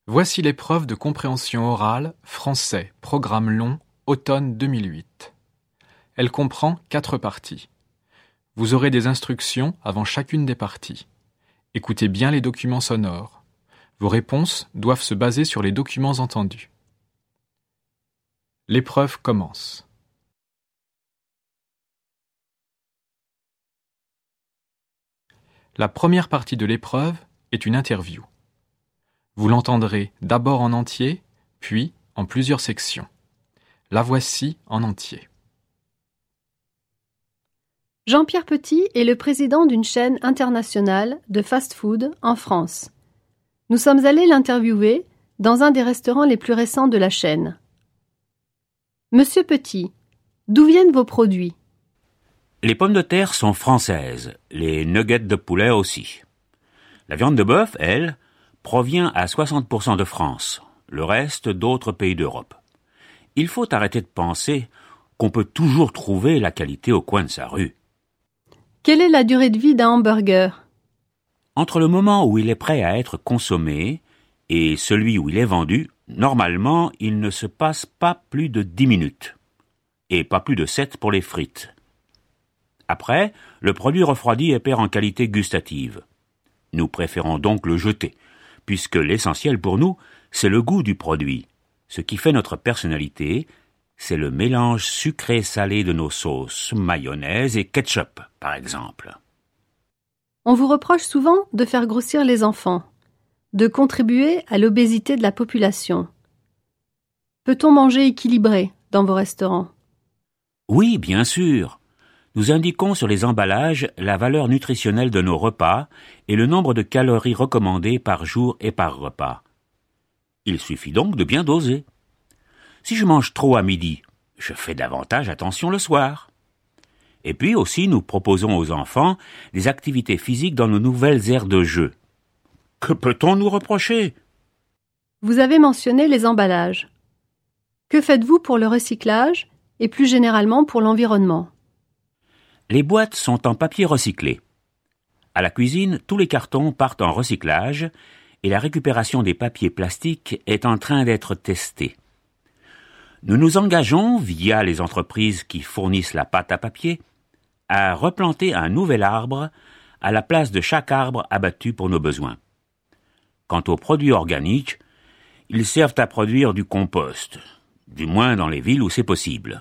Voici l'épreuve de compréhension orale français, programme long, automne 2008. Elle comprend 4 parties. Vous aurez des instructions avant chacune des parties. Écoutez bien les documents sonores. Vos réponses doivent se baser sur les documents entendus. L'épreuve commence. La première partie de l'épreuve est une interview. Vous l'entendrez d'abord en entier, puis en plusieurs sections. La voici en entier. Jean-Pierre Petit est le président d'une chaîne internationale de fast-food en France. Nous sommes allés l'interviewer dans un des restaurants les plus récents de la chaîne. Monsieur Petit, d'où viennent vos produits ? Les pommes de terre sont françaises, les nuggets de poulet aussi. La viande de bœuf, elle, provient à 60% de France, le reste d'autres pays d'Europe. Il faut arrêter de penser qu'on peut toujours trouver la qualité au coin de sa rue. Quelle est la durée de vie d'un hamburger ? Entre le moment où il est prêt à être consommé et celui où il est vendu, normalement, il ne se passe pas plus de 10 minutes. Et pas plus de 7 pour les frites. Après, le produit refroidi et perd en qualité gustative. Nous préférons donc le jeter, puisque l'essentiel pour nous, c'est le goût du produit. Ce qui fait notre personnalité, c'est le mélange sucré-salé de nos sauces, mayonnaise et ketchup, par exemple. On vous reproche souvent de faire grossir les enfants, de contribuer à l'obésité de la population. Peut-on manger équilibré dans vos restaurants ? Oui, bien sûr. Nous indiquons sur les emballages la valeur nutritionnelle de nos repas et le nombre de calories recommandées par jour et par repas. Il suffit donc de bien doser. Si je mange trop à midi, je fais davantage attention le soir. Et puis aussi, nous proposons aux enfants des activités physiques dans nos nouvelles aires de jeu. Que peut-on nous reprocher ? Vous avez mentionné les emballages. Que faites-vous pour le recyclage et plus généralement pour l'environnement ? Les boîtes sont en papier recyclé. À la cuisine, tous les cartons partent en recyclage et la récupération des papiers plastiques est en train d'être testée. Nous nous engageons, via les entreprises qui fournissent la pâte à papier, à replanter un nouvel arbre à la place de chaque arbre abattu pour nos besoins. Quant aux produits organiques, ils servent à produire du compost, du moins dans les villes où c'est possible.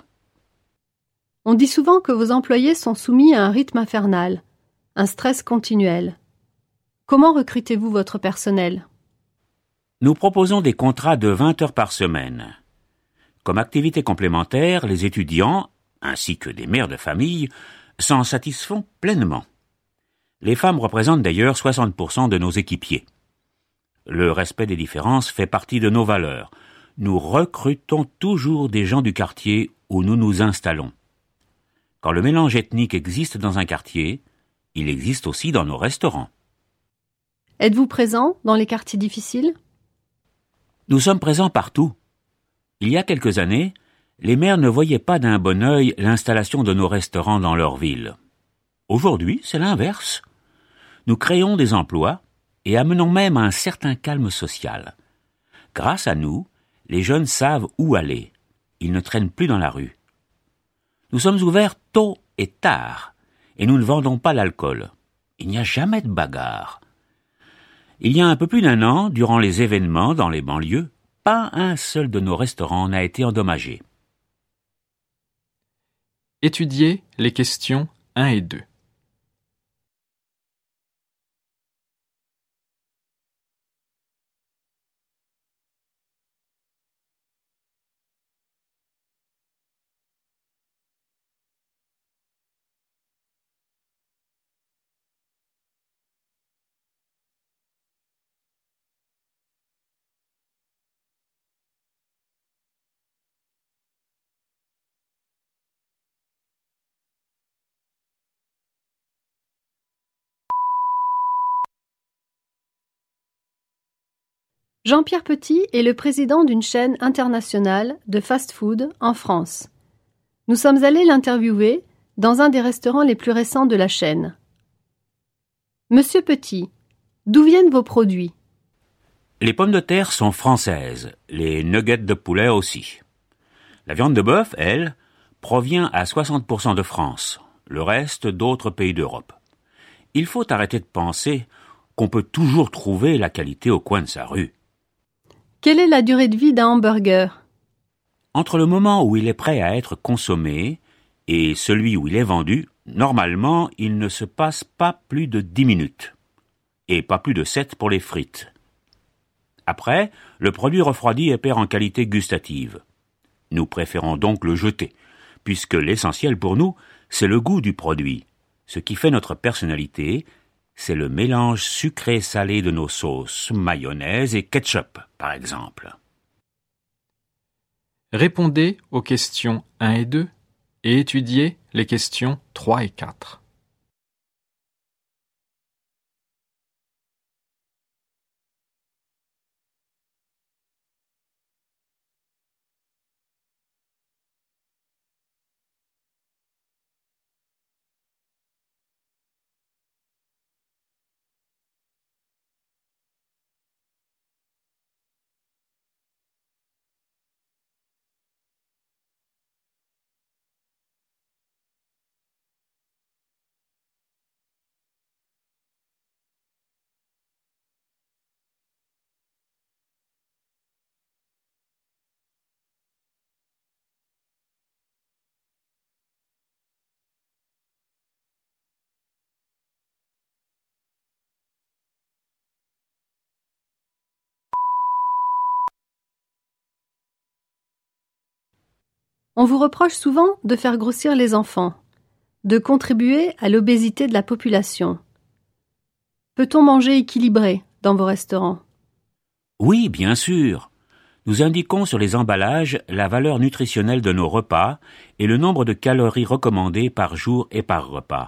On dit souvent que vos employés sont soumis à un rythme infernal, un stress continuel. Comment recrutez-vous votre personnel ? Nous proposons des contrats de 20 heures par semaine. Comme activité complémentaire, les étudiants, ainsi que des mères de famille, s'en satisfont pleinement. Les femmes représentent d'ailleurs 60% de nos équipiers. Le respect des différences fait partie de nos valeurs. Nous recrutons toujours des gens du quartier où nous nous installons. Quand le mélange ethnique existe dans un quartier, il existe aussi dans nos restaurants. Êtes-vous présent dans les quartiers difficiles ? Nous sommes présents partout. Il y a quelques années, les maires ne voyaient pas d'un bon œil l'installation de nos restaurants dans leur ville. Aujourd'hui, c'est l'inverse. Nous créons des emplois et amenons même un certain calme social. Grâce à nous, les jeunes savent où aller. Ils ne traînent plus dans la rue. Nous sommes ouverts tôt et tard, et nous ne vendons pas l'alcool. Il n'y a jamais de bagarre. Il y a un peu plus d'1 an, durant les événements dans les banlieues, pas un seul de nos restaurants n'a été endommagé. Étudiez les questions 1 et 2. Jean-Pierre Petit est le président d'une chaîne internationale de fast-food en France. Nous sommes allés l'interviewer dans un des restaurants les plus récents de la chaîne. Monsieur Petit, d'où viennent vos produits ? Les pommes de terre sont françaises, les nuggets de poulet aussi. La viande de bœuf, elle, provient à 60% de France, le reste d'autres pays d'Europe. Il faut arrêter de penser qu'on peut toujours trouver la qualité au coin de sa rue. Quelle est la durée de vie d'un hamburger? Entre le moment où il est prêt à être consommé et celui où il est vendu, normalement, il ne se passe pas plus de 10 minutes. Et pas plus de 7 pour les frites. Après, le produit refroidi et perd en qualité gustative. Nous préférons donc le jeter, puisque l'essentiel pour nous, c'est le goût du produit. Ce qui fait notre personnalité, c'est le mélange sucré-salé de nos sauces, mayonnaise et ketchup, par exemple. Répondez aux questions 1 et 2 et étudiez les questions 3 et 4. On vous reproche souvent de faire grossir les enfants, de contribuer à l'obésité de la population. Peut-on manger équilibré dans vos restaurants? Oui, bien sûr. Nous indiquons sur les emballages la valeur nutritionnelle de nos repas et le nombre de calories recommandées par jour et par repas.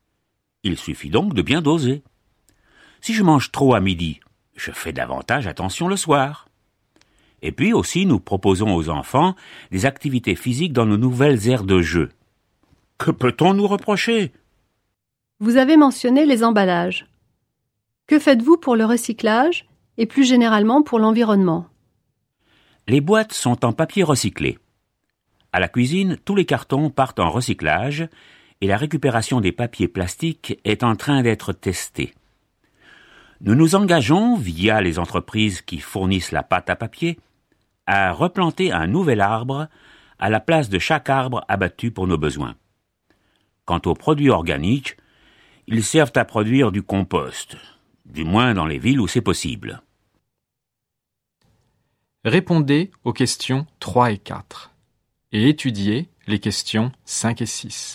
Il suffit donc de bien doser. Si je mange trop à midi, je fais davantage attention le soir. Et puis aussi, nous proposons aux enfants des activités physiques dans nos nouvelles aires de jeu. Que peut-on nous reprocher? Vous avez mentionné les emballages. Que faites-vous pour le recyclage et plus généralement pour l'environnement? Les boîtes sont en papier recyclé. À la cuisine, tous les cartons partent en recyclage et la récupération des papiers plastiques est en train d'être testée. Nous nous engageons, via les entreprises qui fournissent la pâte à papier, à replanter un nouvel arbre à la place de chaque arbre abattu pour nos besoins. Quant aux produits organiques, ils servent à produire du compost, du moins dans les villes où c'est possible. Répondez aux questions 3 et 4 et étudiez les questions 5 et 6.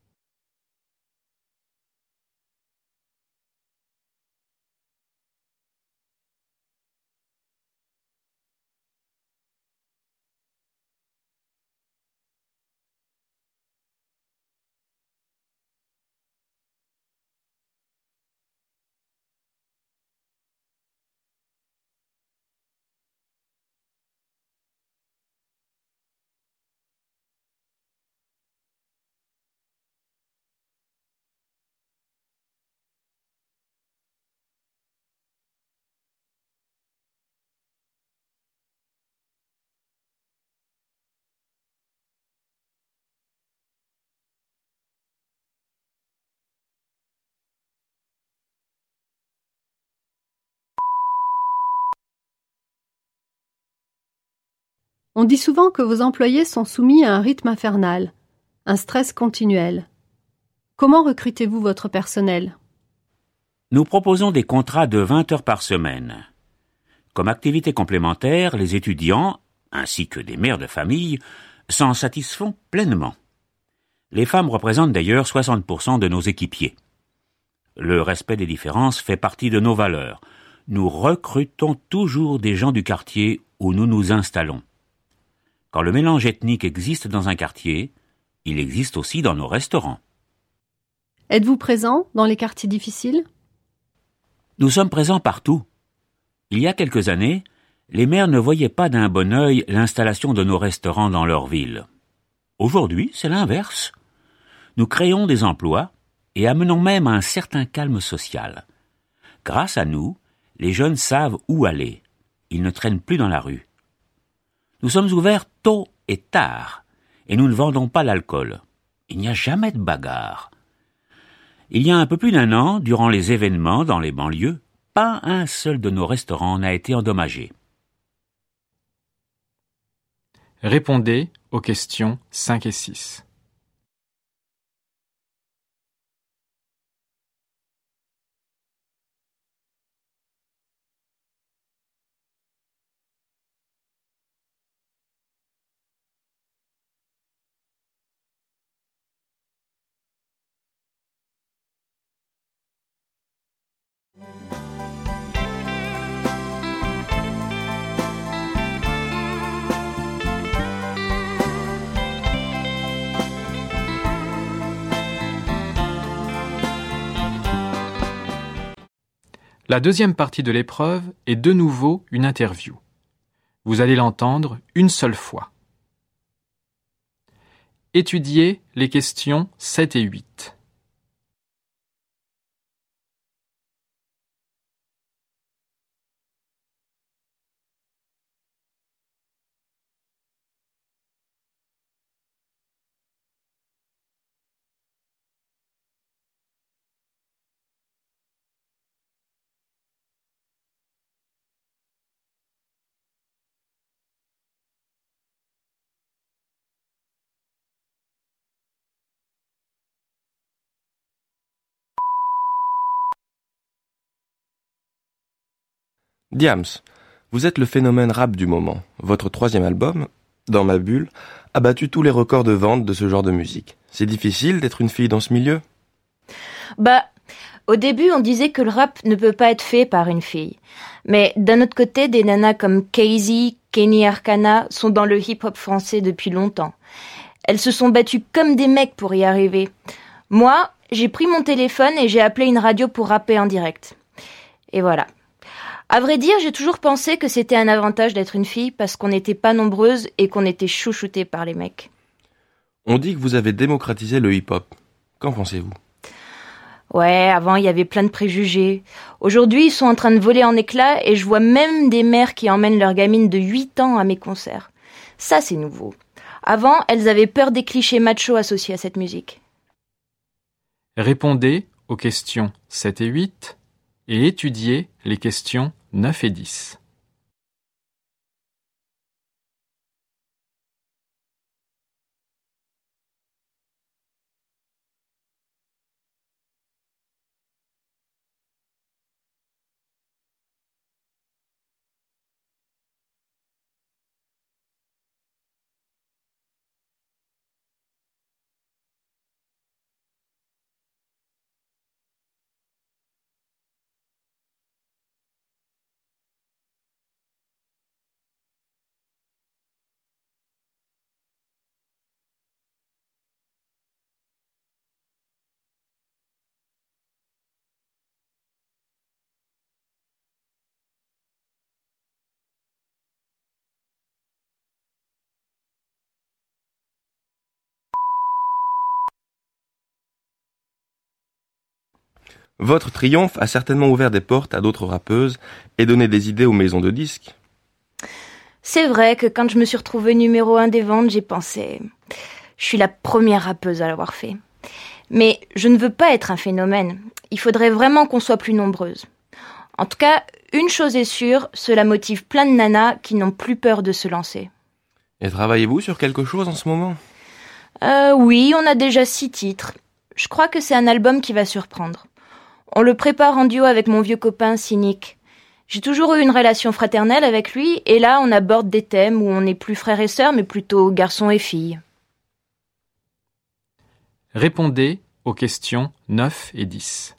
On dit souvent que vos employés sont soumis à un rythme infernal, un stress continuel. Comment recrutez-vous votre personnel? Nous proposons des contrats de 20 heures par semaine. Comme activité complémentaire, les étudiants, ainsi que des mères de famille, s'en satisfont pleinement. Les femmes représentent d'ailleurs 60% de nos équipiers. Le respect des différences fait partie de nos valeurs. Nous recrutons toujours des gens du quartier où nous nous installons. Quand le mélange ethnique existe dans un quartier, il existe aussi dans nos restaurants. Êtes-vous présent dans les quartiers difficiles? Nous sommes présents partout. Il y a quelques années, les maires ne voyaient pas d'un bon œil l'installation de nos restaurants dans leur ville. Aujourd'hui, c'est l'inverse. Nous créons des emplois et amenons même un certain calme social. Grâce à nous, les jeunes savent où aller. ils ne traînent plus dans la rue. Nous sommes ouverts tôt et tard, et nous ne vendons pas l'alcool. Il n'y a jamais de bagarre. Il y a un peu plus d'1 an, durant les événements dans les banlieues, pas un seul de nos restaurants n'a été endommagé. Répondez aux questions 5 et 6. La deuxième partie de l'épreuve est de nouveau une interview. Vous allez l'entendre une seule fois. Étudiez les questions 7 et 8. Diams, vous êtes le phénomène rap du moment. Votre 3e album, Dans ma bulle, a battu tous les records de vente de ce genre de musique. C'est difficile d'être une fille dans ce milieu ? Au début, on disait que le rap ne peut pas être fait par une fille. Mais d'un autre côté, des nanas comme Casey, Kenny Arcana sont dans le hip-hop français depuis longtemps. Elles se sont battues comme des mecs pour y arriver. Moi, j'ai pris mon téléphone et j'ai appelé une radio pour rapper en direct. Et voilà. À vrai dire, j'ai toujours pensé que c'était un avantage d'être une fille parce qu'on n'était pas nombreuses et qu'on était chouchoutées par les mecs. On dit que vous avez démocratisé le hip-hop. Qu'en pensez-vous ? Ouais, avant il y avait plein de préjugés. Aujourd'hui, ils sont en train de voler en éclats et je vois même des mères qui emmènent leurs gamines de 8 ans à mes concerts. Ça, c'est nouveau. Avant, elles avaient peur des clichés machos associés à cette musique. Répondez aux questions 7 et 8 et étudiez les questions 9 et 10. Votre triomphe a certainement ouvert des portes à d'autres rappeuses et donné des idées aux maisons de disques. C'est vrai que quand je me suis retrouvée numéro 1 des ventes, j'ai pensé... Je suis la première rappeuse à l'avoir fait. Mais je ne veux pas être un phénomène. Il faudrait vraiment qu'on soit plus nombreuses. En tout cas, une chose est sûre, cela motive plein de nanas qui n'ont plus peur de se lancer. Et travaillez-vous sur quelque chose en ce moment ? Oui, on a déjà 6 titres. Je crois que c'est un album qui va surprendre. On le prépare en duo avec mon vieux copain Cynic. J'ai toujours eu une relation fraternelle avec lui, et là on aborde des thèmes où on n'est plus frères et sœurs, mais plutôt garçons et filles. Répondez aux questions 9 et 10.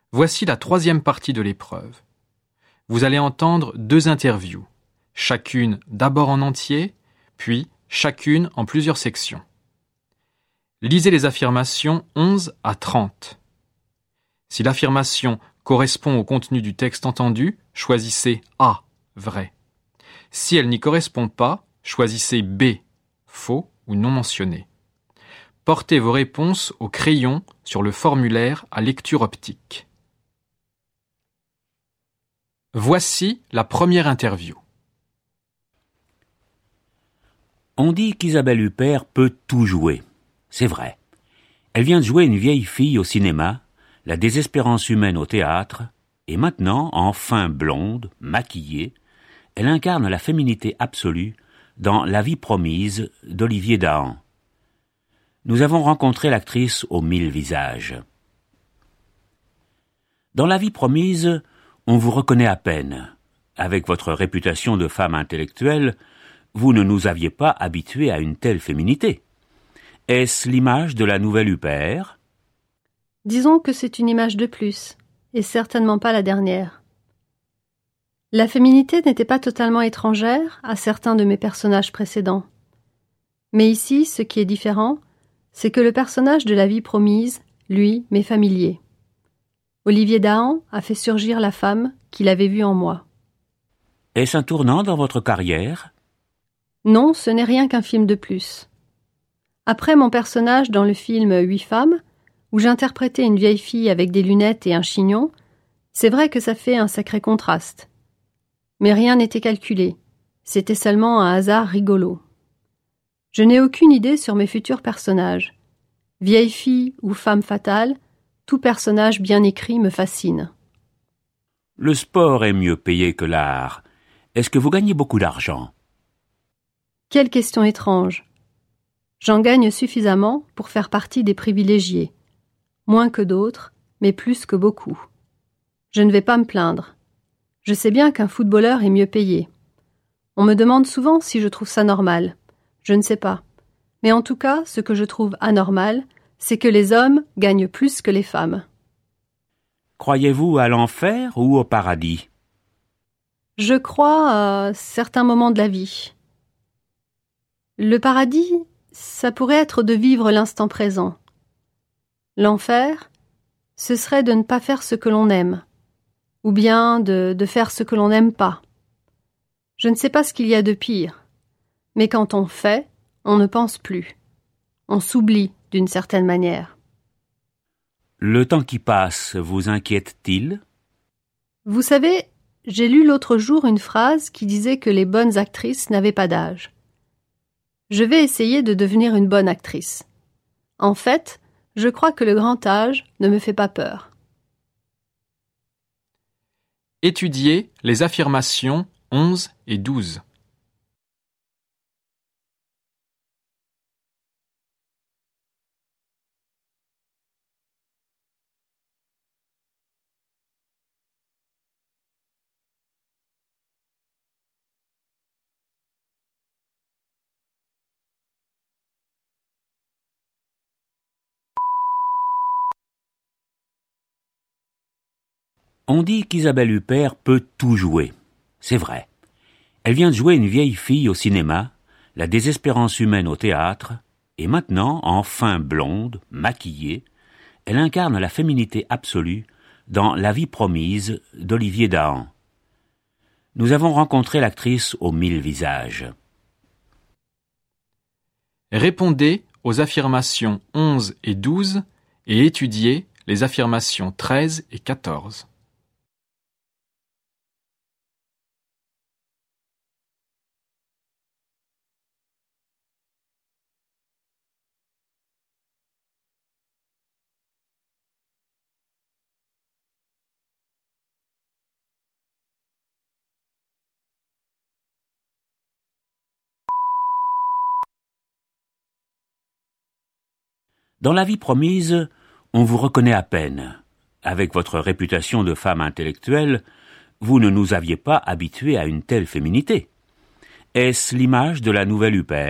Voici la troisième partie de l'épreuve. Vous allez entendre 2 interviews, chacune d'abord en entier, puis chacune en plusieurs sections. Lisez les affirmations 11 à 30. Si l'affirmation correspond au contenu du texte entendu, choisissez A, vrai. Si elle n'y correspond pas, choisissez B, faux ou non mentionné. Portez vos réponses au crayon sur le formulaire à lecture optique. Voici la première interview. On dit qu'Isabelle Huppert peut tout jouer. C'est vrai. Elle vient de jouer une vieille fille au cinéma, la désespérance humaine au théâtre, et maintenant, enfin blonde, maquillée, elle incarne la féminité absolue dans La vie promise d'Olivier Dahan. Nous avons rencontré l'actrice aux 1000 visages. Dans La vie promise, on vous reconnaît à peine. Avec votre réputation de femme intellectuelle, vous ne nous aviez pas habitués à une telle féminité. Est-ce l'image de la nouvelle Huppert ? Disons que c'est une image de plus, et certainement pas la dernière. La féminité n'était pas totalement étrangère à certains de mes personnages précédents. Mais ici, ce qui est différent, c'est que le personnage de La vie promise, lui, m'est familier. Olivier Dahan a fait surgir la femme qu'il avait vue en moi. Est-ce un tournant dans votre carrière ? Non, ce n'est rien qu'un film de plus. Après mon personnage dans le film 8 femmes, où j'interprétais une vieille fille avec des lunettes et un chignon, c'est vrai que ça fait un sacré contraste. Mais rien n'était calculé, c'était seulement un hasard rigolo. Je n'ai aucune idée sur mes futurs personnages. Vieille fille ou femme fatale, tout personnage bien écrit me fascine. Le sport est mieux payé que l'art. Est-ce que vous gagnez beaucoup d'argent ? Quelle question étrange. J'en gagne suffisamment pour faire partie des privilégiés. Moins que d'autres, mais plus que beaucoup. Je ne vais pas me plaindre. Je sais bien qu'un footballeur est mieux payé. On me demande souvent si je trouve ça normal. Je ne sais pas. Mais en tout cas, ce que je trouve anormal, c'est que les hommes gagnent plus que les femmes. Croyez-vous à l'enfer ou au paradis ? Je crois à certains moments de la vie. Le paradis, ça pourrait être de vivre l'instant présent. L'enfer, ce serait de ne pas faire ce que l'on aime, ou bien de faire ce que l'on n'aime pas. Je ne sais pas ce qu'il y a de pire, mais quand on fait, on ne pense plus. On s'oublie d'une certaine manière. Le temps qui passe vous inquiète-t-il ? Vous savez, j'ai lu l'autre jour une phrase qui disait que les bonnes actrices n'avaient pas d'âge. Je vais essayer de devenir une bonne actrice. En fait, je crois que le grand âge ne me fait pas peur. Étudiez les affirmations 11 et 12. On dit qu'Isabelle Huppert peut tout jouer. C'est vrai. Elle vient de jouer une vieille fille au cinéma, la désespérance humaine au théâtre, et maintenant, enfin blonde, maquillée, elle incarne la féminité absolue dans La vie promise d'Olivier Dahan. Nous avons rencontré l'actrice aux 1000 visages. Répondez aux affirmations 11 et 12 et étudiez les affirmations 13 et 14. Dans La vie promise, on vous reconnaît à peine. Avec votre réputation de femme intellectuelle, vous ne nous aviez pas habitués à une telle féminité. Est-ce l'image de la nouvelle Huppert ?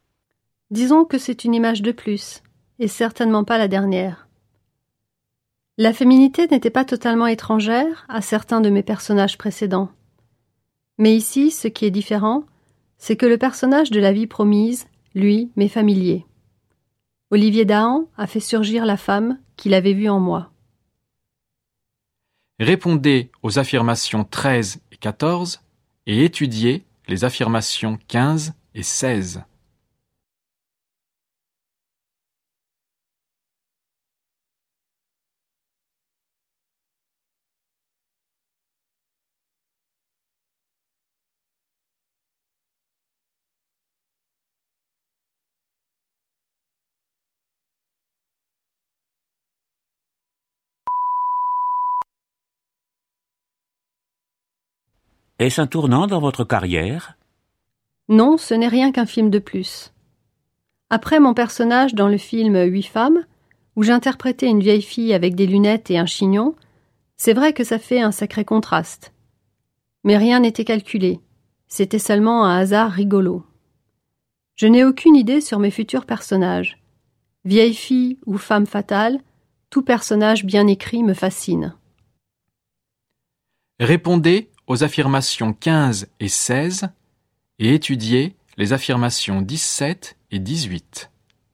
Disons que c'est une image de plus, et certainement pas la dernière. La féminité n'était pas totalement étrangère à certains de mes personnages précédents. Mais ici, ce qui est différent, c'est que le personnage de La Vie promise, lui, m'est familier. Olivier Dahan a fait surgir la femme qu'il avait vue en moi. Répondez aux affirmations 13 et 14 et étudiez les affirmations 15 et 16. Est-ce un tournant dans votre carrière? Non, ce n'est rien qu'un film de plus. Après mon personnage dans le film 8 femmes, où j'interprétais une vieille fille avec des lunettes et un chignon, c'est vrai que ça fait un sacré contraste. Mais rien n'était calculé, c'était seulement un hasard rigolo. Je n'ai aucune idée sur mes futurs personnages. Vieille fille ou femme fatale, tout personnage bien écrit me fascine. Répondez aux affirmations 15 et 16 et étudiez les affirmations 17 et 18.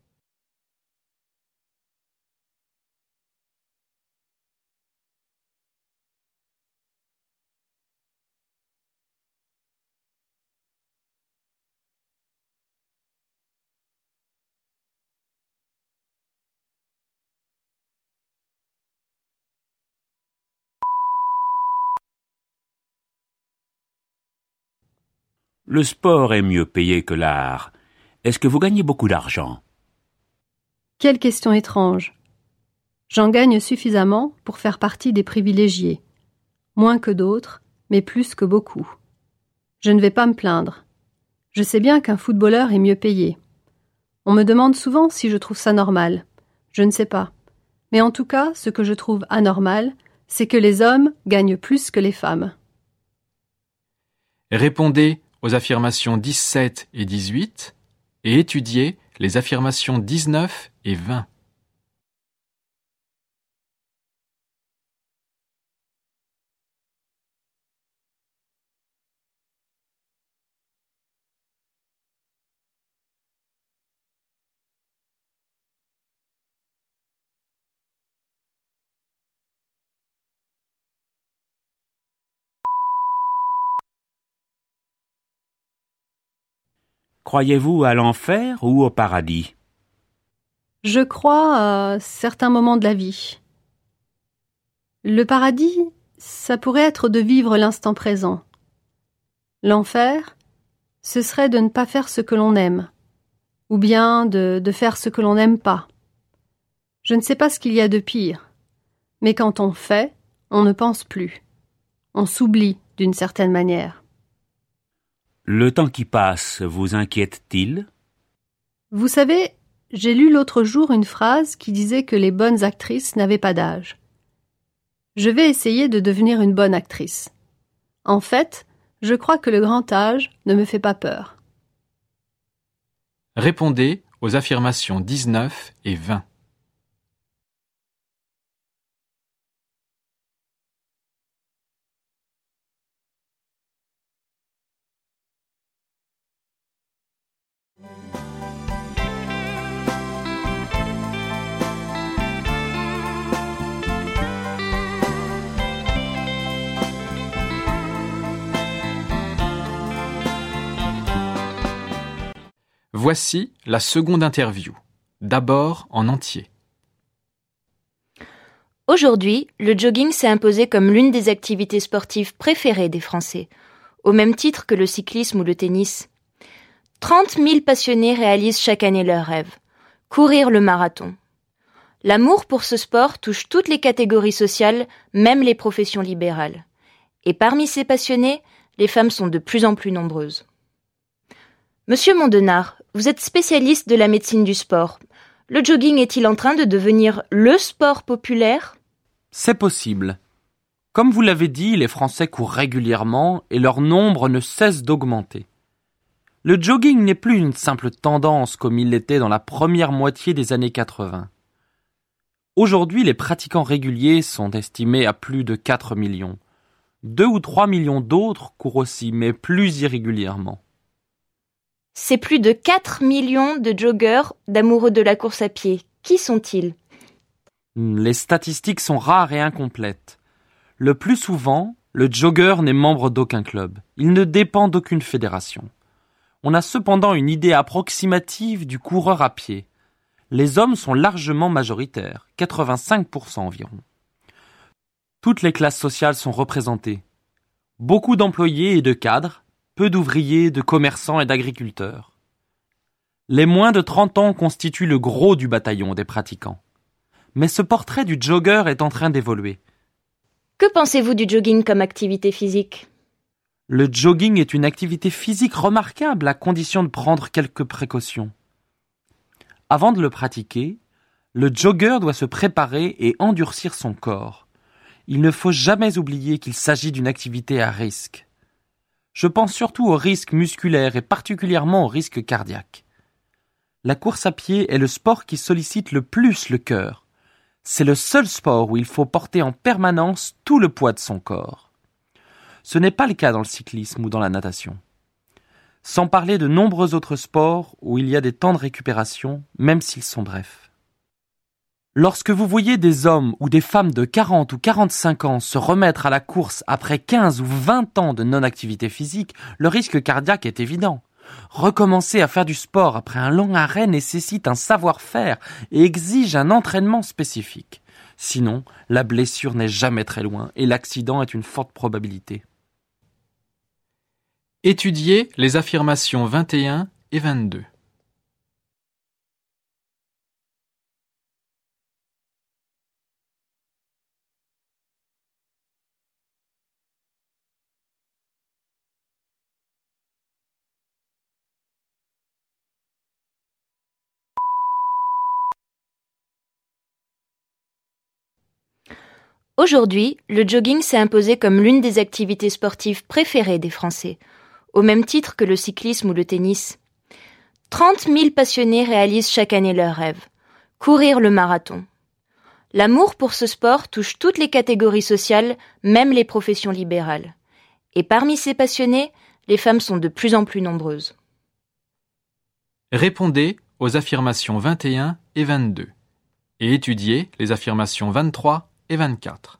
Le sport est mieux payé que l'art. Est-ce que vous gagnez beaucoup d'argent? Quelle question étrange. J'en gagne suffisamment pour faire partie des privilégiés. Moins que d'autres, mais plus que beaucoup. Je ne vais pas me plaindre. Je sais bien qu'un footballeur est mieux payé. On me demande souvent si je trouve ça normal. Je ne sais pas. Mais en tout cas, ce que je trouve anormal, c'est que les hommes gagnent plus que les femmes. Répondez aux affirmations 17 et 18 et étudiez les affirmations 19 et 20. Croyez-vous à l'enfer ou au paradis? Je crois à certains moments de la vie. Le paradis, ça pourrait être de vivre l'instant présent. L'enfer, ce serait de ne pas faire ce que l'on aime, ou bien de faire ce que l'on n'aime pas. Je ne sais pas ce qu'il y a de pire, mais quand on fait, on ne pense plus. On s'oublie d'une certaine manière. Le temps qui passe vous inquiète-t-il? Vous savez, j'ai lu l'autre jour une phrase qui disait que les bonnes actrices n'avaient pas d'âge. Je vais essayer de devenir une bonne actrice. En fait, je crois que le grand âge ne me fait pas peur. Répondez aux affirmations 19 et 20. Voici la seconde interview, d'abord en entier. Aujourd'hui, le jogging s'est imposé comme l'une des activités sportives préférées des Français, au même titre que le cyclisme ou le tennis. 30 000 passionnés réalisent chaque année leur rêve, courir le marathon. L'amour pour ce sport touche toutes les catégories sociales, même les professions libérales. Et parmi ces passionnés, les femmes sont de plus en plus nombreuses. Monsieur Mondenard, vous êtes spécialiste de la médecine du sport. Le jogging est-il en train de devenir le sport populaire? C'est possible. Comme vous l'avez dit, les Français courent régulièrement et leur nombre ne cesse d'augmenter. Le jogging n'est plus une simple tendance comme il l'était dans la première moitié des années 80. Aujourd'hui, les pratiquants réguliers sont estimés à plus de 4 millions. 2 ou 3 millions d'autres courent aussi, mais plus irrégulièrement. C'est plus de 4 millions de joggeurs, d'amoureux de la course à pied. Qui sont-ils ? Les statistiques sont rares et incomplètes. Le plus souvent, le jogger n'est membre d'aucun club. Il ne dépend d'aucune fédération. On a cependant une idée approximative du coureur à pied. Les hommes sont largement majoritaires, 85% environ. Toutes les classes sociales sont représentées. Beaucoup d'employés et de cadres, peu d'ouvriers, de commerçants et d'agriculteurs. Les moins de 30 ans constituent le gros du bataillon des pratiquants. Mais ce portrait du jogger est en train d'évoluer. Que pensez-vous du jogging comme activité physique ? Le jogging est une activité physique remarquable à condition de prendre quelques précautions. Avant de le pratiquer, le jogger doit se préparer et endurcir son corps. Il ne faut jamais oublier qu'il s'agit d'une activité à risque. Je pense surtout aux risques musculaires et particulièrement aux risques cardiaques. La course à pied est le sport qui sollicite le plus le cœur. C'est le seul sport où il faut porter en permanence tout le poids de son corps. Ce n'est pas le cas dans le cyclisme ou dans la natation. Sans parler de nombreux autres sports où il y a des temps de récupération, même s'ils sont brefs. Lorsque vous voyez des hommes ou des femmes de 40 ou 45 ans se remettre à la course après 15 ou 20 ans de non-activité physique, le risque cardiaque est évident. Recommencer à faire du sport après un long arrêt nécessite un savoir-faire et exige un entraînement spécifique. Sinon, la blessure n'est jamais très loin et l'accident est une forte probabilité. Étudiez les affirmations 21 et 22. Aujourd'hui, le jogging s'est imposé comme l'une des activités sportives préférées des Français, au même titre que le cyclisme ou le tennis. 30 000 passionnés réalisent chaque année leur rêve, courir le marathon. L'amour pour ce sport touche toutes les catégories sociales, même les professions libérales. Et parmi ces passionnés, les femmes sont de plus en plus nombreuses. Répondez aux affirmations 21 et 22 et étudiez les affirmations 23 et 24.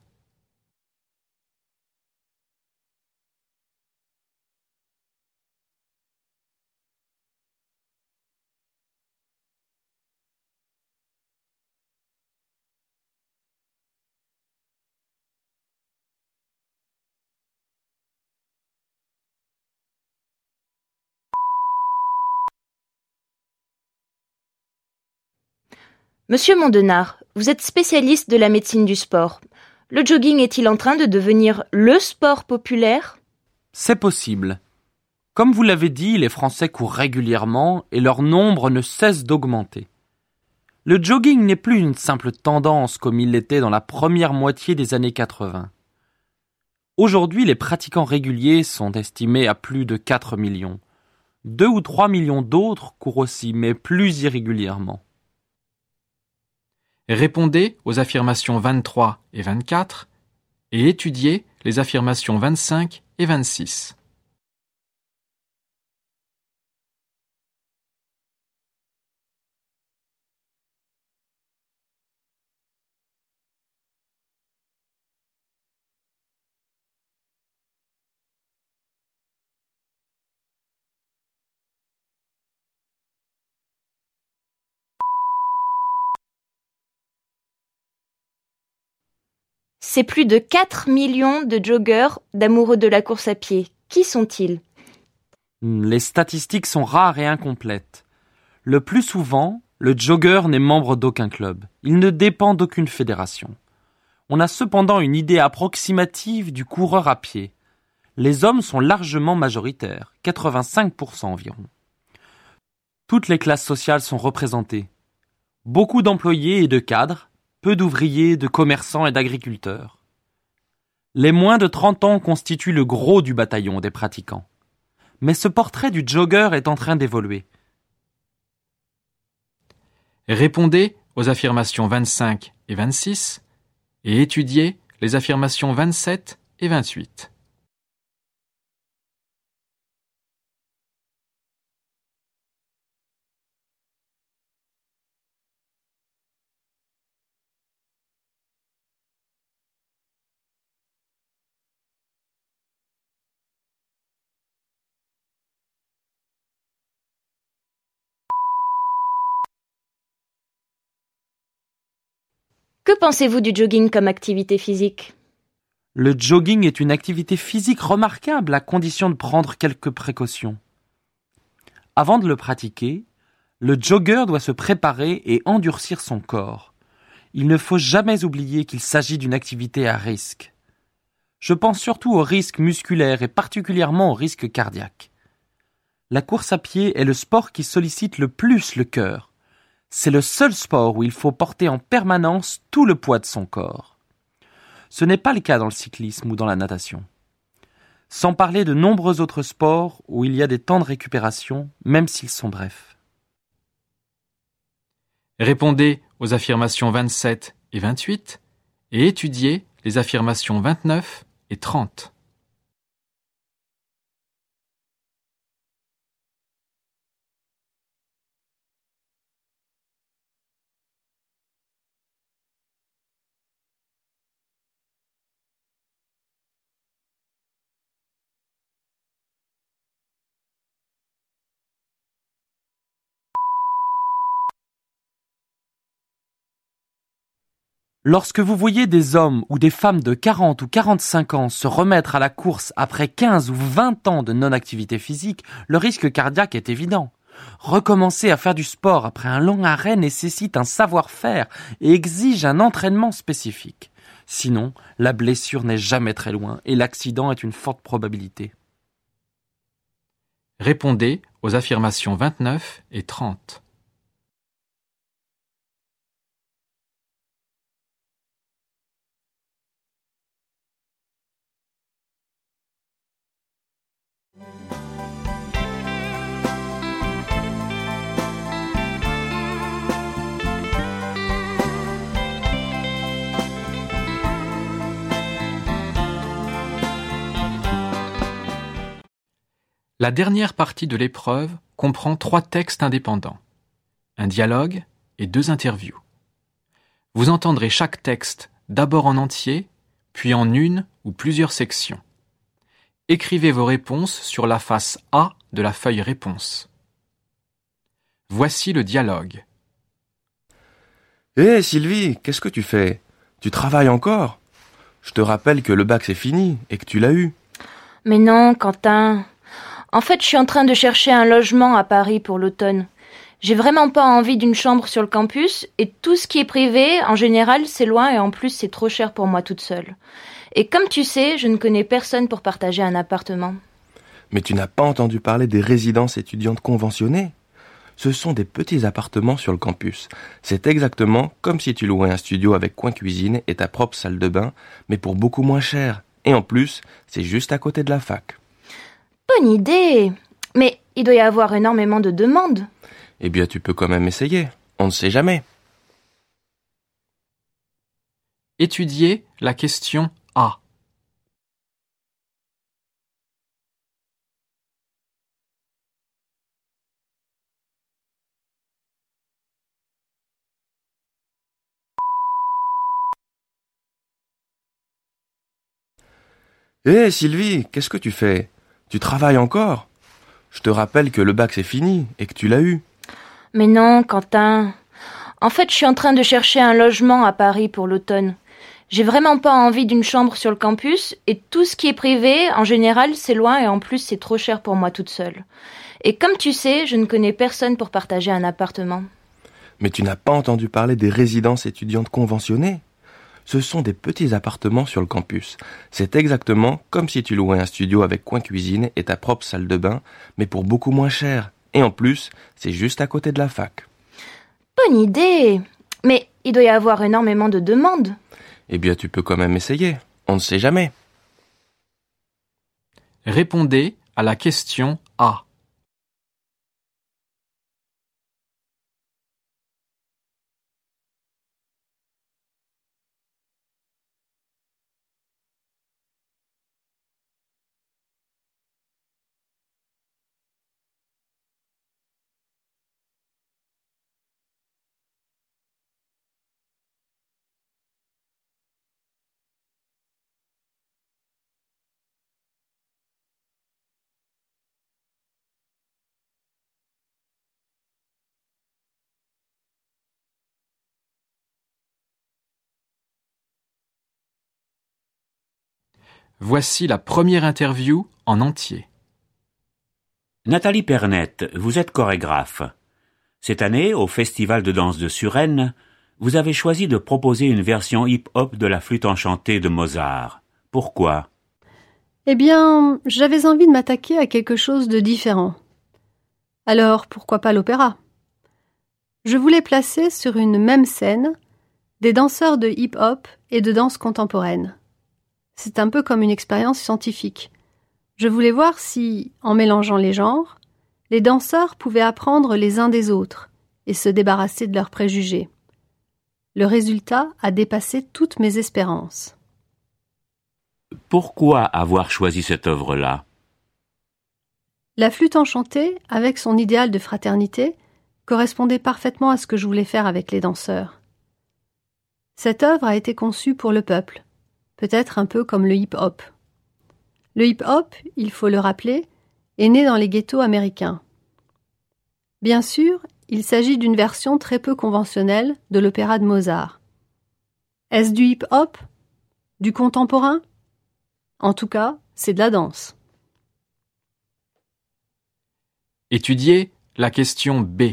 Monsieur Mondenard, vous êtes spécialiste de la médecine du sport. Le jogging est-il en train de devenir le sport populaire ? C'est possible. Comme vous l'avez dit, les Français courent régulièrement et leur nombre ne cesse d'augmenter. Le jogging n'est plus une simple tendance comme il l'était dans la première moitié des années 80. Aujourd'hui, les pratiquants réguliers sont estimés à plus de 4 millions. 2 ou 3 millions d'autres courent aussi, mais plus irrégulièrement. Répondez aux affirmations 23 et 24 et étudiez les affirmations 25 et 26. C'est plus de 4 millions de joggeurs, d'amoureux de la course à pied. Qui sont-ils ? Les statistiques sont rares et incomplètes. Le plus souvent, le jogger n'est membre d'aucun club. Il ne dépend d'aucune fédération. On a cependant une idée approximative du coureur à pied. Les hommes sont largement majoritaires, 85% environ. Toutes les classes sociales sont représentées. Beaucoup d'employés et de cadres, peu d'ouvriers, de commerçants et d'agriculteurs. Les moins de 30 ans constituent le gros du bataillon des pratiquants. Mais ce portrait du jogger est en train d'évoluer. Répondez aux affirmations 25 et 26 et étudiez les affirmations 27 et 28. Que pensez-vous du jogging comme activité physique ? Le jogging est une activité physique remarquable à condition de prendre quelques précautions. Avant de le pratiquer, le jogger doit se préparer et endurcir son corps. Il ne faut jamais oublier qu'il s'agit d'une activité à risque. Je pense surtout aux risques musculaires et particulièrement aux risques cardiaques. La course à pied est le sport qui sollicite le plus le cœur. C'est le seul sport où il faut porter en permanence tout le poids de son corps. Ce n'est pas le cas dans le cyclisme ou dans la natation. Sans parler de nombreux autres sports où il y a des temps de récupération, même s'ils sont brefs. Répondez aux affirmations 27 et 28 et étudiez les affirmations 29 et 30. Lorsque vous voyez des hommes ou des femmes de 40 ou 45 ans se remettre à la course après 15 ou 20 ans de non-activité physique, le risque cardiaque est évident. Recommencer à faire du sport après un long arrêt nécessite un savoir-faire et exige un entraînement spécifique. Sinon, la blessure n'est jamais très loin et l'accident est une forte probabilité. Répondez aux affirmations 29 et 30. La dernière partie de l'épreuve comprend 3 textes indépendants, un dialogue et 2 interviews. Vous entendrez chaque texte d'abord en entier, puis en une ou plusieurs sections. Écrivez vos réponses sur la face A de la feuille réponse. Voici le dialogue. Hé Sylvie, qu'est-ce que tu fais ? Tu travailles encore ? Je te rappelle que le bac c'est fini et que tu l'as eu. Mais non, Quentin. En fait, je suis en train de chercher un logement à Paris pour l'automne. J'ai vraiment pas envie d'une chambre sur le campus et tout ce qui est privé, en général, c'est loin et en plus, c'est trop cher pour moi toute seule. Et comme tu sais, je ne connais personne pour partager un appartement. Mais tu n'as pas entendu parler des résidences étudiantes conventionnées ? Ce sont des petits appartements sur le campus. C'est exactement comme si tu louais un studio avec coin cuisine et ta propre salle de bain, mais pour beaucoup moins cher. Et en plus, c'est juste à côté de la fac. Bonne idée. Mais il doit y avoir énormément de demandes. Eh bien, tu peux quand même essayer. On ne sait jamais. Étudiez la question A. Hé Sylvie, qu'est-ce que tu fais ? Tu travailles encore ? Je te rappelle que le bac c'est fini et que tu l'as eu. Mais non, Quentin. En fait, je suis en train de chercher un logement à Paris pour l'automne. J'ai vraiment pas envie d'une chambre sur le campus et tout ce qui est privé, en général, c'est loin et en plus, c'est trop cher pour moi toute seule. Et comme tu sais, je ne connais personne pour partager un appartement. Mais tu n'as pas entendu parler des résidences étudiantes conventionnées ? Ce sont des petits appartements sur le campus. C'est exactement comme si tu louais un studio avec coin cuisine et ta propre salle de bain, mais pour beaucoup moins cher. Et en plus, c'est juste à côté de la fac. Bonne idée. Mais il doit y avoir énormément de demandes. Eh bien, tu peux quand même essayer. On ne sait jamais. Répondez à la question A. Voici la première interview en entier. Nathalie Pernette, vous êtes chorégraphe. Cette année, au Festival de danse de Suresnes, vous avez choisi de proposer une version hip-hop de la flûte enchantée de Mozart. Pourquoi ? Eh bien, j'avais envie de m'attaquer à quelque chose de différent. Alors, pourquoi pas l'opéra ? Je voulais placer sur une même scène des danseurs de hip-hop et de danse contemporaine. C'est un peu comme une expérience scientifique. Je voulais voir si, en mélangeant les genres, les danseurs pouvaient apprendre les uns des autres et se débarrasser de leurs préjugés. Le résultat a dépassé toutes mes espérances. Pourquoi avoir choisi cette œuvre-là ? La flûte enchantée, avec son idéal de fraternité, correspondait parfaitement à ce que je voulais faire avec les danseurs. Cette œuvre a été conçue pour le peuple, peut-être un peu comme le hip-hop. Le hip-hop, il faut le rappeler, est né dans les ghettos américains. Bien sûr, il s'agit d'une version très peu conventionnelle de l'opéra de Mozart. Est-ce du hip-hop ? Du contemporain ? En tout cas, c'est de la danse. Étudiez la question B.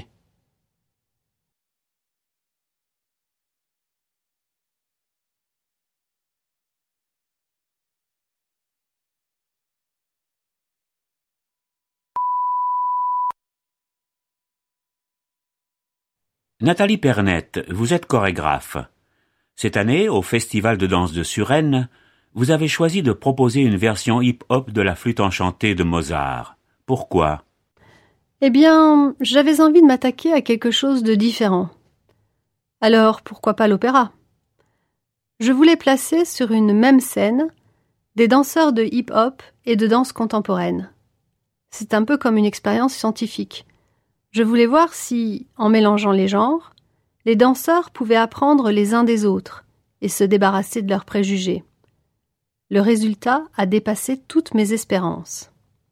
Nathalie Pernette, vous êtes chorégraphe. Cette année, au Festival de danse de Suresnes, vous avez choisi de proposer une version hip-hop de la flûte enchantée de Mozart. Pourquoi ? Eh bien, j'avais envie de m'attaquer à quelque chose de différent. Alors, pourquoi pas l'opéra ? Je voulais placer sur une même scène des danseurs de hip-hop et de danse contemporaine. C'est un peu comme une expérience scientifique. Je voulais voir si, en mélangeant les genres, les danseurs pouvaient apprendre les uns des autres et se débarrasser de leurs préjugés. Le résultat a dépassé toutes mes espérances.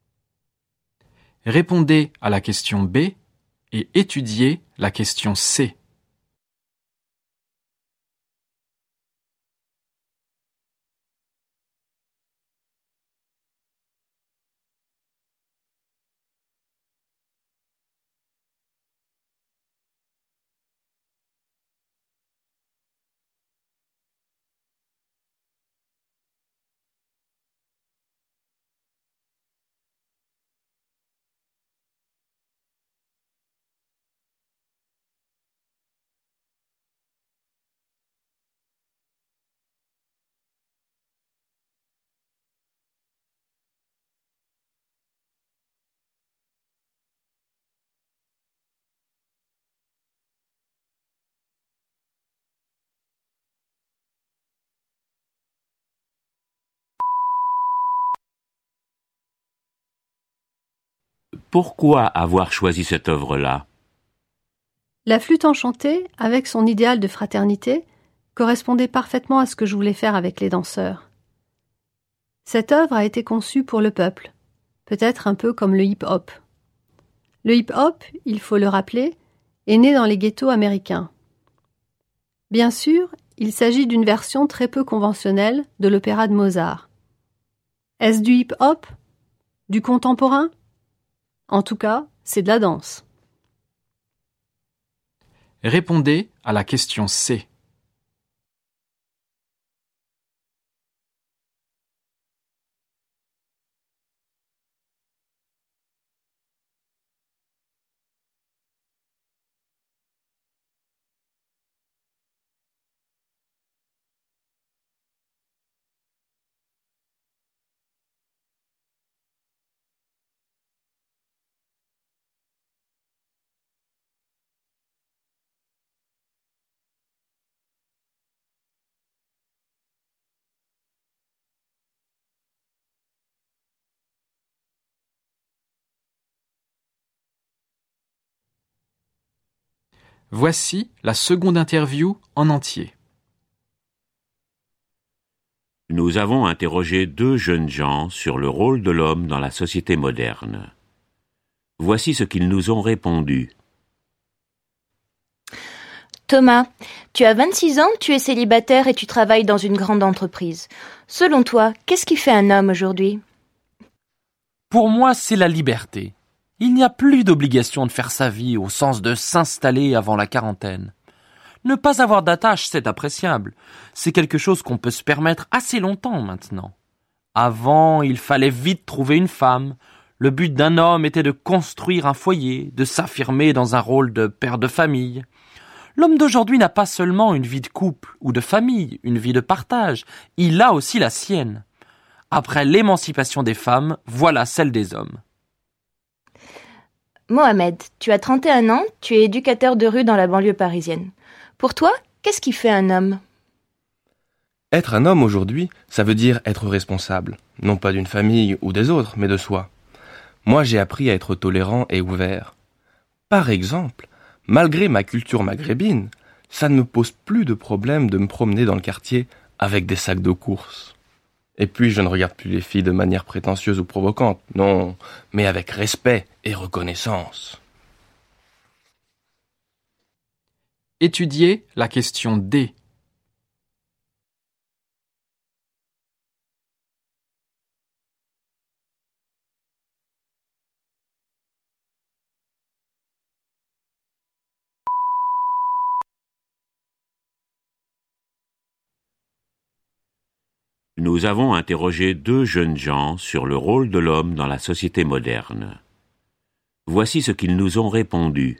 Répondez à la question B et étudiez la question C. Pourquoi avoir choisi cette œuvre-là ? La flûte enchantée, avec son idéal de fraternité, correspondait parfaitement à ce que je voulais faire avec les danseurs. Cette œuvre a été conçue pour le peuple, peut-être un peu comme le hip-hop. Le hip-hop, il faut le rappeler, est né dans les ghettos américains. Bien sûr, il s'agit d'une version très peu conventionnelle de l'opéra de Mozart. Est-ce du hip-hop ? Du contemporain ? En tout cas, c'est de la danse. Répondez à la question C. Voici la seconde interview en entier. Nous avons interrogé 2 jeunes gens sur le rôle de l'homme dans la société moderne. Voici ce qu'ils nous ont répondu. Thomas, tu as 26 ans, tu es célibataire et tu travailles dans une grande entreprise. Selon toi, qu'est-ce qui fait un homme aujourd'hui ? Pour moi, c'est la liberté. Il n'y a plus d'obligation de faire sa vie au sens de s'installer avant la quarantaine. Ne pas avoir d'attache, c'est appréciable. C'est quelque chose qu'on peut se permettre assez longtemps maintenant. Avant, il fallait vite trouver une femme. Le but d'un homme était de construire un foyer, de s'affirmer dans un rôle de père de famille. L'homme d'aujourd'hui n'a pas seulement une vie de couple ou de famille, une vie de partage. Il a aussi la sienne. Après l'émancipation des femmes, voilà celle des hommes. Mohamed, tu as 31 ans, tu es éducateur de rue dans la banlieue parisienne. Pour toi, qu'est-ce qui fait un homme ? Être un homme aujourd'hui, ça veut dire être responsable, non pas d'une famille ou des autres, mais de soi. Moi, j'ai appris à être tolérant et ouvert. Par exemple, malgré ma culture maghrébine, ça ne me pose plus de problème de me promener dans le quartier avec des sacs de course. Et puis, je ne regarde plus les filles de manière prétentieuse ou provocante, non, mais avec respect et reconnaissance. Étudiez la question D. Nous avons interrogé 2 jeunes gens sur le rôle de l'homme dans la société moderne. Voici ce qu'ils nous ont répondu.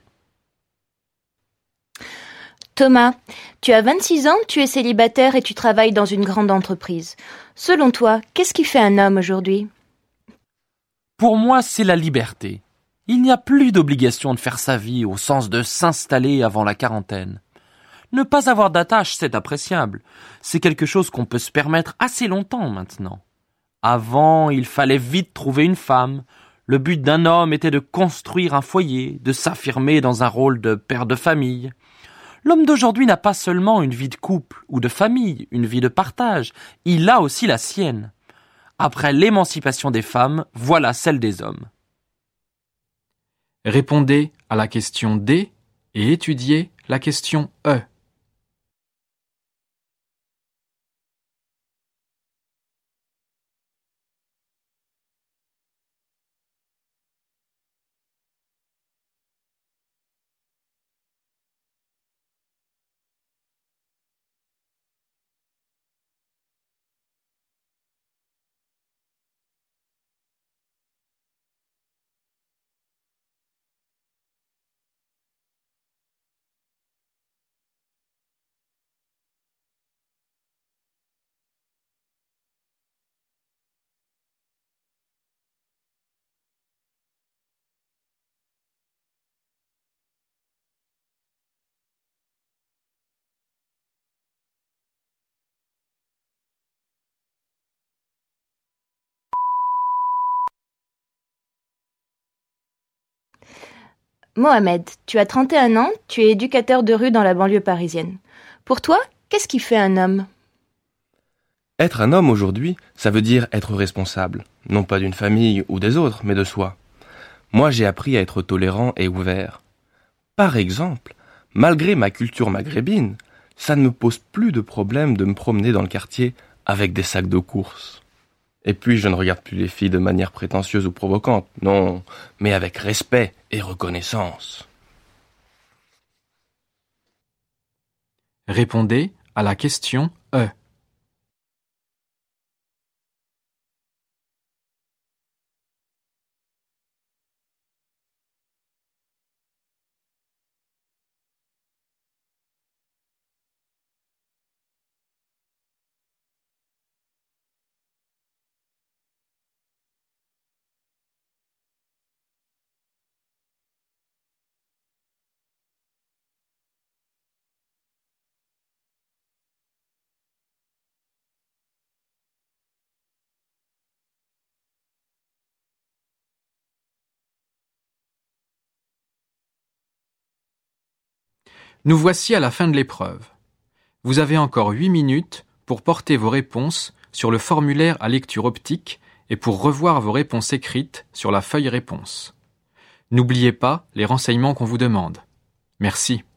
Thomas, tu as 26 ans, tu es célibataire et tu travailles dans une grande entreprise. Selon toi, qu'est-ce qui fait un homme aujourd'hui ? Pour moi, c'est la liberté. Il n'y a plus d'obligation de faire sa vie au sens de s'installer avant la quarantaine. Ne pas avoir d'attache, c'est appréciable. C'est quelque chose qu'on peut se permettre assez longtemps maintenant. Avant, il fallait vite trouver une femme. Le but d'un homme était de construire un foyer, de s'affirmer dans un rôle de père de famille. L'homme d'aujourd'hui n'a pas seulement une vie de couple ou de famille, une vie de partage. Il a aussi la sienne. Après l'émancipation des femmes, voilà celle des hommes. Répondez à la question D et étudiez la question E. Mohamed, tu as 31 ans, tu es éducateur de rue dans la banlieue parisienne. Pour toi, qu'est-ce qui fait un homme ? Être un homme aujourd'hui, ça veut dire être responsable, non pas d'une famille ou des autres, mais de soi. Moi, j'ai appris à être tolérant et ouvert. Par exemple, malgré ma culture maghrébine, ça ne me pose plus de problème de me promener dans le quartier avec des sacs de course. Et puis, je ne regarde plus les filles de manière prétentieuse ou provocante, non, mais avec respect et reconnaissance. Répondez à la question E. Nous voici à la fin de l'épreuve. Vous avez encore 8 minutes pour porter vos réponses sur le formulaire à lecture optique et pour revoir vos réponses écrites sur la feuille réponse. N'oubliez pas les renseignements qu'on vous demande. Merci.